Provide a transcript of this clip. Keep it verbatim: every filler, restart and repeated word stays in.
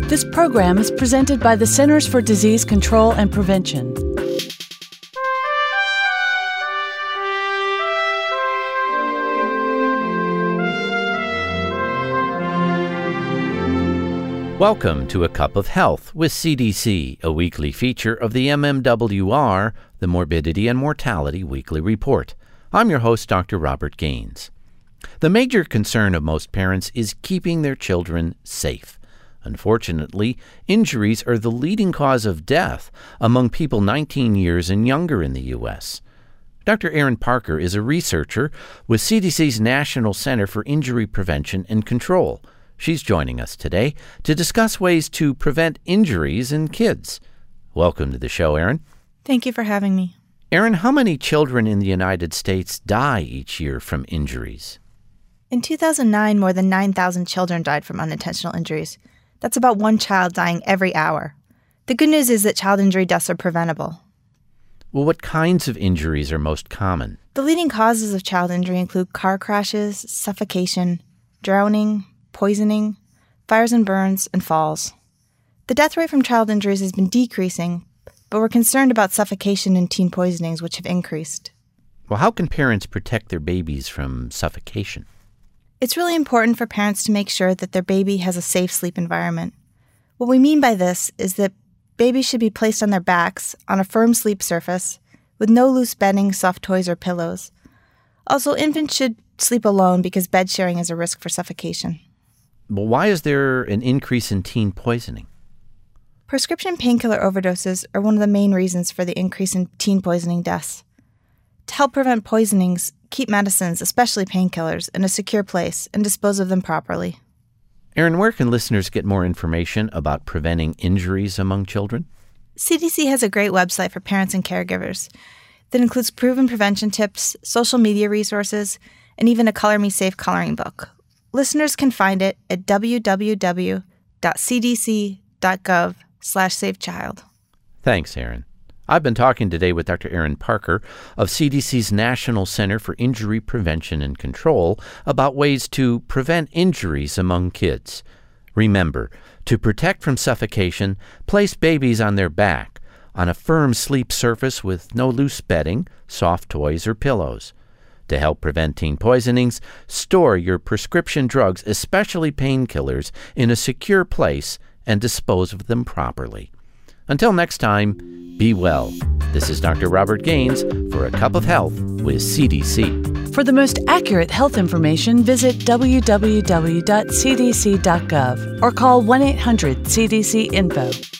This program is presented by the Centers for Disease Control and Prevention. Welcome to A Cup of Health with C D C, a weekly feature of the M M W R, the Morbidity and Mortality Weekly Report. I'm your host, Doctor Robert Gaines. The major concern of most parents is keeping their children safe. Unfortunately, injuries are the leading cause of death among people nineteen years and younger in the U S. Doctor Erin Parker is a researcher with C D C's National Center for Injury Prevention and Control. She's joining us today to discuss ways to prevent injuries in kids. Welcome to the show, Erin. Thank you for having me. Erin, how many children in the United States die each year from injuries? In two thousand nine, more than nine thousand children died from unintentional injuries. That's about one child dying every hour. The good news is that child injury deaths are preventable. Well, what kinds of injuries are most common? The leading causes of child injury include car crashes, suffocation, drowning, poisoning, fires and burns, and falls. The death rate from child injuries has been decreasing, but we're concerned about suffocation and teen poisonings, which have increased. Well, how can parents protect their babies from suffocation? It's really important for parents to make sure that their baby has a safe sleep environment. What we mean by this is that babies should be placed on their backs on a firm sleep surface with no loose bedding, soft toys, or pillows. Also, infants should sleep alone because bed sharing is a risk for suffocation. Well, why is there an increase in teen poisoning? Prescription painkiller overdoses are one of the main reasons for the increase in teen poisoning deaths. To help prevent poisonings, keep medicines, especially painkillers, in a secure place and dispose of them properly. Erin, where can listeners get more information about preventing injuries among children? C D C has a great website for parents and caregivers that includes proven prevention tips, social media resources, and even a Color Me Safe coloring book. Listeners can find it at w w w dot c d c dot gov slash save child. Thanks, Erin. I've been talking today with Doctor Erin Parker of C D C's National Center for Injury Prevention and Control about ways to prevent injuries among kids. Remember, to protect from suffocation, place babies on their back on a firm sleep surface with no loose bedding, soft toys, or pillows. To help prevent teen poisonings, store your prescription drugs, especially painkillers, in a secure place and dispose of them properly. Until next time, be well. This is Doctor Robert Gaines for A Cup of Health with C D C. For the most accurate health information, visit w w w dot c d c dot gov or call one eight hundred C D C info.